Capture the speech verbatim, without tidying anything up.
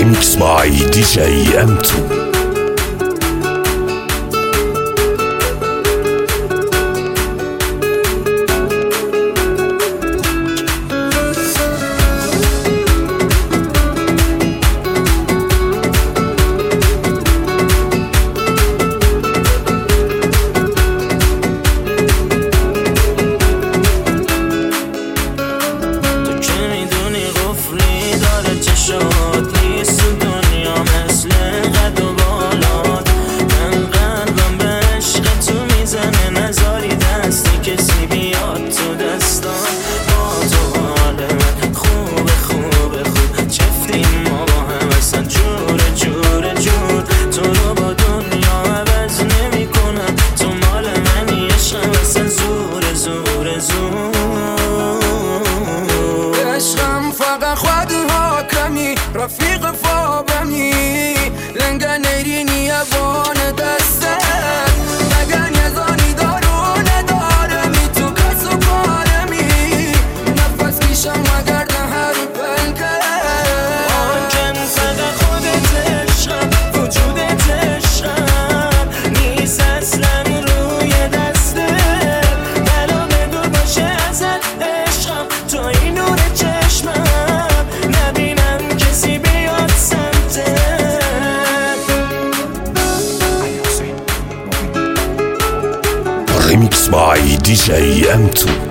Remix by دی جی ام تو. رفیق فابمی لنگا نیرینی یبان دسته نگن یزانی دارو ندارمی تو کس و کارمی نفس کشم مگر ده هر پنکه آنکن فقط خودت عشقم وجودت عشقم نیست اصلا روی دسته بلا بگو باشه ازت عشقم تو این نور چشمم Remix by دی جی ام تو.